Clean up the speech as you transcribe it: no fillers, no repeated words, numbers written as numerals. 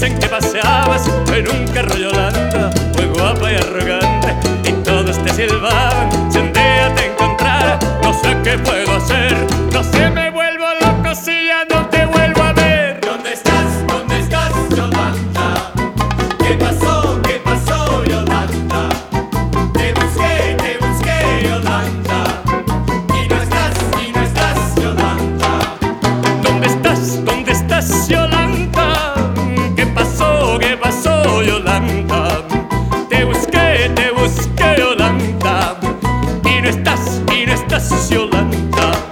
dicen que paseabas en un carro Yolanda, muy guapa y arrogante, y todos te silbaban. Si un día te encontrara, no sé qué puedo hacer, no sé, me vuelvo loco si ya no te vuelvo a ver. ¿Dónde estás, Yolanda? ¿Qué pasó, Yolanda? Te busqué, Yolanda, y no estás, Yolanda. ¿Dónde estás, Yolanda? ¿Qué pasó, Yolanda? Te busqué, Yolanda, y no estás, Yolanda.